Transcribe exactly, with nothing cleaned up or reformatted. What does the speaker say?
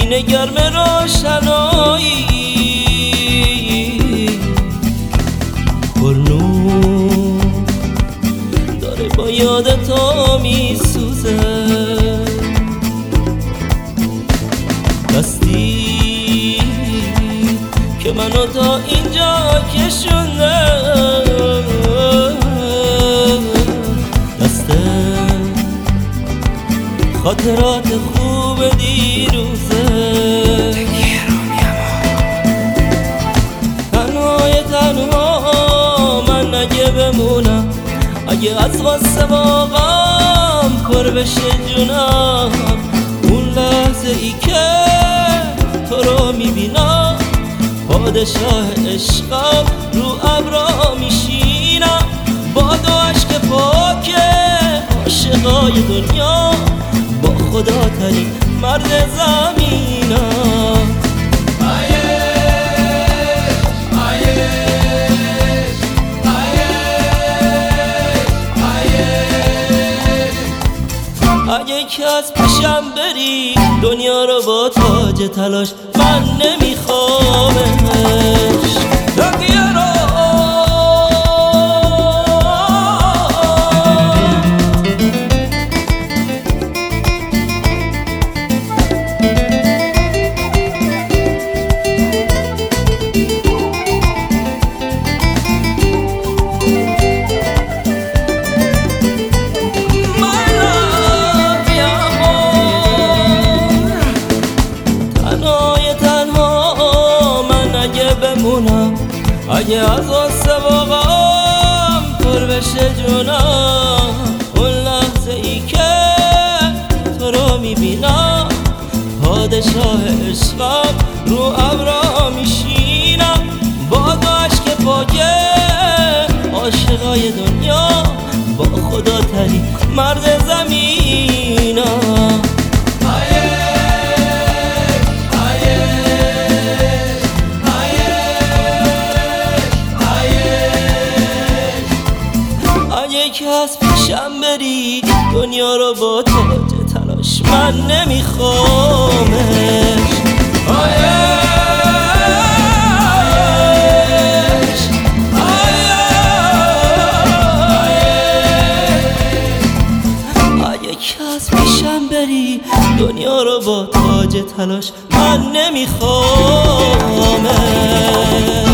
سینه گرم روشنایی پرنور داره با یاد تو میسوزه دستی که منو تا اینجا کشونده دسته خاطرات خوب دیروزه تنهای تنها من اگه بمونم اگه از غصه واقعم پر بشه جونم اون لحظه ای که تو رو میبینم پادشاه عشقم رو ابرا میشینم با دو عشق پاک عاشقای دنیا با خدا ترین مرد زمینم اگه که از پیشم بری دنیا رو با تاج تلاش من نمیخوامش تقیه رو اگه از غصه واقعم پر بشه جونم اون لحظه ای که تو رو میبینم پادشاه عشقم رو ابرا میشینم با دو عشق پاک عاشقای دنیا با خدا ترین مرد زمینم که از پیشم بری دنیا رو با تاج تلاش من نمیخوامش اگه که از پیشم بری دنیا رو با تاج تلاش من نمیخوامش